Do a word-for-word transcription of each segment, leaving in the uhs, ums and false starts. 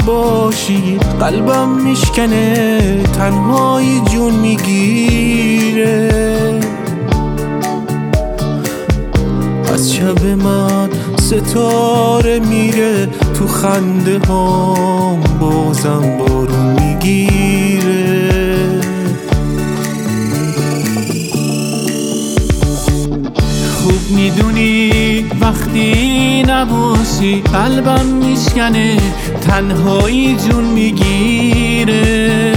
باشی قلبم میشکنه، تنهایی جون میگیره. از شب من ستاره میره، تو خنده هم بازم بارون میگیره. خوب میدونی وقتی نباشی قلبم میشکنه، تنهایی جون میگیره.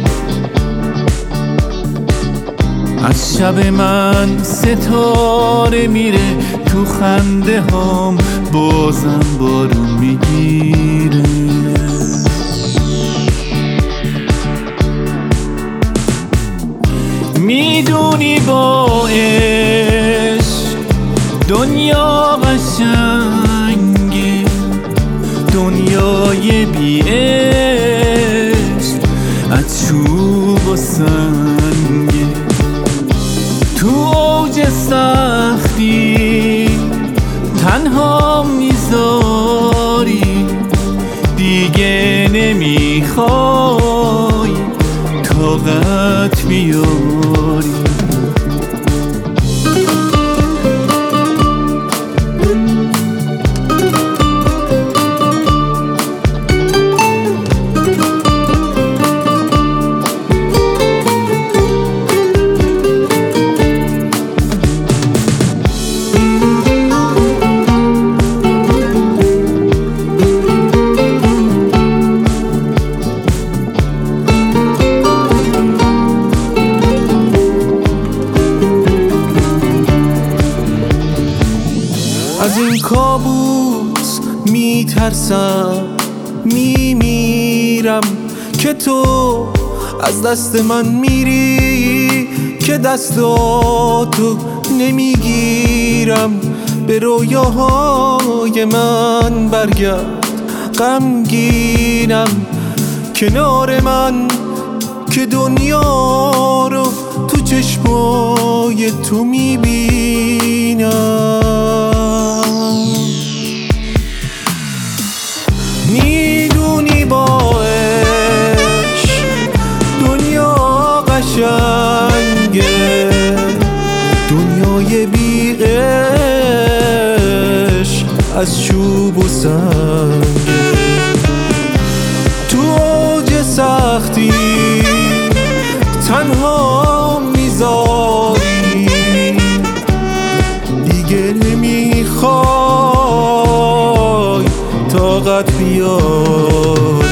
از شب من ستاره میره، تو خنده هم بازم بارون میگیره. میدونی با عشق دنیا قشنگه، دنیای بی عشق از چوب و سنگه. تو اوج سختی تنها میذاری، دیگه نمیخوای طاقت بیاری. از این کابوس میترسم، میمیرم که تو از دست من میری، که دستاتو نمیگیرم. به رویاهای من برگرد، غمگینم کنار من، که دنیا رو تو چشمای تو میبینم. میدونی با عشق دنیا قشنگه، دنیای بی عشق از چوب و سنگه. تو اوج سختی تنها میذاری، دیگه نمیخوای طاقت بیاری.